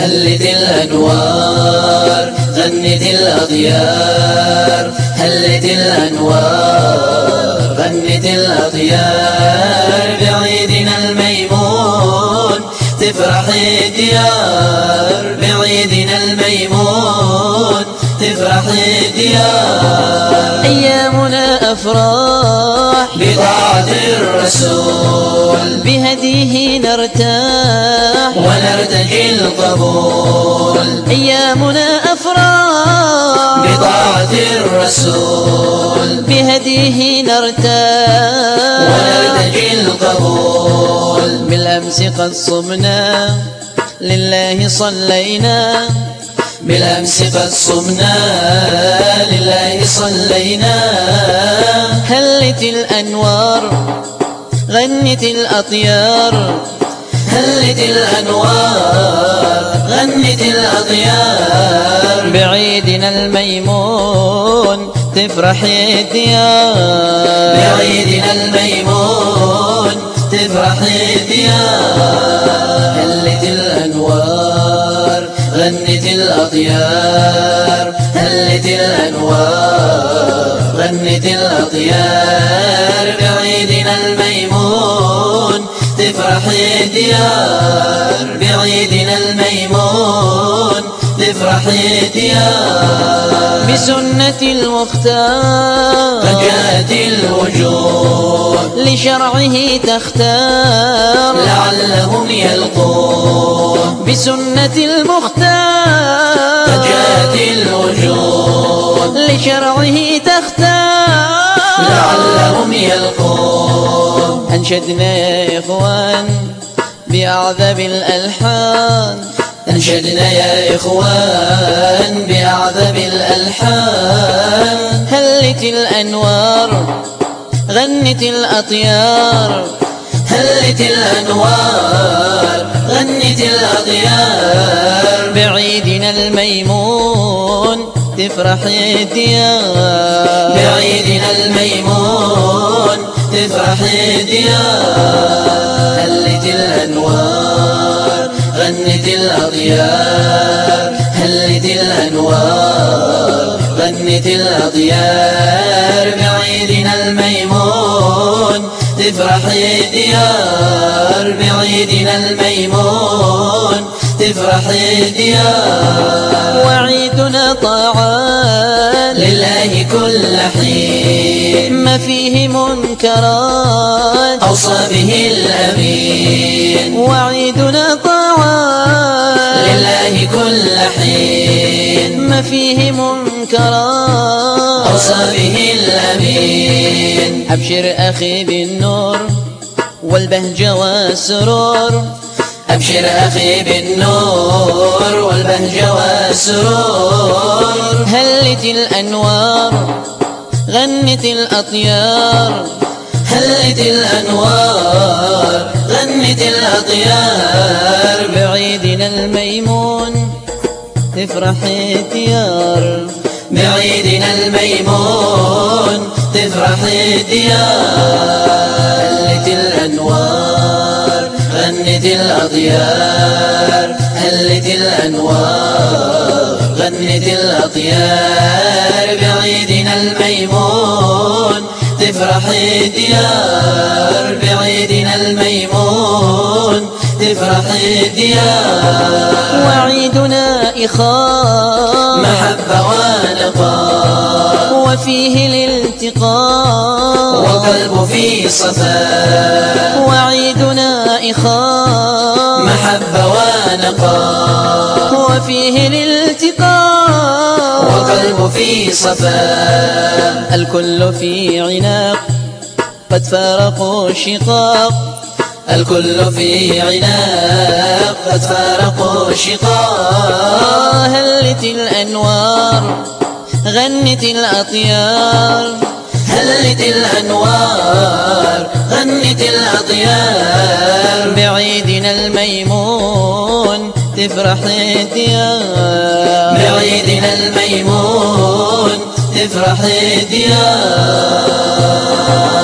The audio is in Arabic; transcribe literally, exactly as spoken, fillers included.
هلت الأنوار غنت الأطيار، هلت الأنوار غنت الأطيار، بعيدنا الميمون تفرح الديار، بعيدنا الميمون تفرح الديار. أيامنا أفراح بطاعة الرسول، بهديه نرتاح ونرتجي القبول. أيامنا أفراح بطاعة الرسول، بهديه نرتاح ونرتجي القبول. بالأمس قد صمنا لله صلينا، بالأمس قد صمنا لله صلينا، هلت الأنوار غنت الأطيار، هلت الأنوار غنت الأطيار، بعيدنا الميمون تفرح الديار، بعيدنا الميمون تفرح الديار. هلت الأنوار غنت الأطيار، هلت الأنوار غنت الأطيار، بعيدنا الميمون تفرح الديار، بعيدنا الميمون تفرح الديار. بسنة المختار قد جاءت الوجوه، لشرعه تختار، لعلهم يلقون. بسنة المختار قد جاءت الوجوه، لشرعه تختار، لعلهم يلقون. أنشدنا يا إخوان بأعذب الألحان، أنشدنا يا إخوان بأعذب الألحان، هلت الأنوار غنت الأطيار، هلت الأنوار غنت الأطيار، بعيدنا الميمون تفرح الديار، بعيدنا الميمون تفرح الديار. هلت الأنوار غنت الأطيار، هلت الأنوار غنت الأطيار، بعيدنا الميمون تفرح الديار، بعيدنا الميمون تفرح الديار. وعيدنا طاعات لله كل حين، ما فيه منكرات أوصى به الأمين. وعيدنا طاعات لله كل حين، ما فيه منكرات أوصى به الأمين. أبشر أخي بالنور والبهجة والسرور، أبشر أخي بالنور والبهجة والسرور، هلت الأنوار غنت الأطيار، هلت الأنوار غنت الأطيار، بعيدنا الميمون تفرح الديار، بعيدنا الميمون تفرح الديار. هلت الأنوار غنت الأطيار، هلت الأنوار غنت الأطيار، بعيدنا الميمون تفرح الديار، بعيدنا الميمون تفرح الديار. وعيدنا إخاء محبة ونقاء، وفيه الالتقاء، والقلب في صفاء. وعيدنا إخاء محبة ونقاء، وفيه الالتقاء، والقلب في صفاء. الكل في عناق قد فارقوا الشقاق، الكل في عناق قد فارقوا الشقاق، هلت الأنوار غنت الأطيار، هلت الأنوار غنت الأطيار، بعيدنا الميمون تفرح الديار، بعيدنا الميمون تفرح الديار.